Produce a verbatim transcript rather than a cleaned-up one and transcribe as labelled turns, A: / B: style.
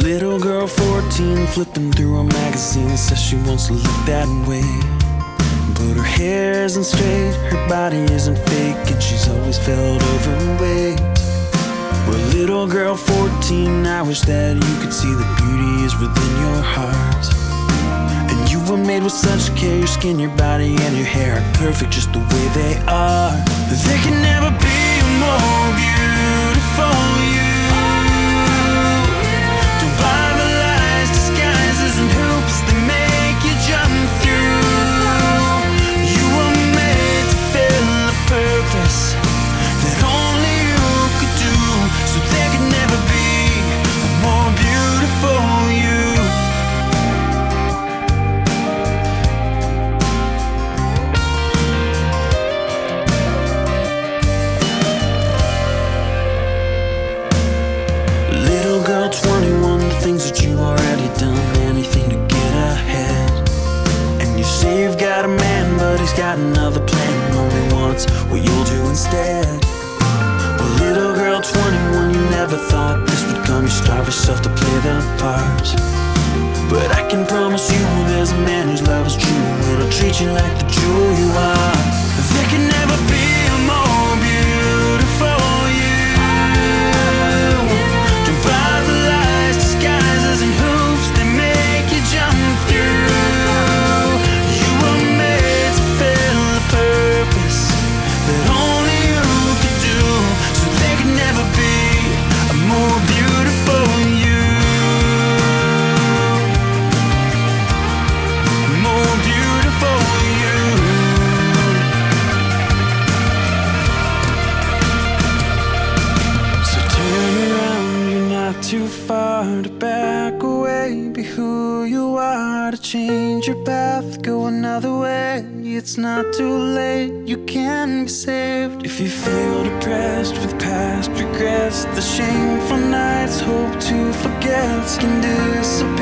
A: Little girl fourteen flipping through a magazine, says she wants to look that way. But her hair isn't straight, her body isn't fake, and she's always felt overweight. Well, little girl fourteen, I wish that you could see the beauty is within your heart. And you were made with such care, your skin, your body, and your hair are perfect just the way they are. There can never be a more beautiful you. And hoops they make you jump through. You were made to fill a purpose that only you could do. So there could never be a more beautiful you. Little girl twenty-one, the things that you already done, anything to get ahead. And you say you've got a man, but he's got another plan, only wants what you'll do instead. Well, little girl twenty-one, you never thought this would come. You starve yourself to play the part. But I can promise you there's a man whose love is true, it'll treat you like the jewel you are. There can never be a more beautiful you. Defy the lies, disguises, and hoops they make you jump through. You were made to fill a purpose that only you could do. So there could never be a more beautiful you. A more beautiful you. So turn around, you're not too far to back away. Be who you are, to change your path, go another way. It's not too late, you can be saved. If you feel depressed with past regrets, the shameful nights, hope to forget can disappear.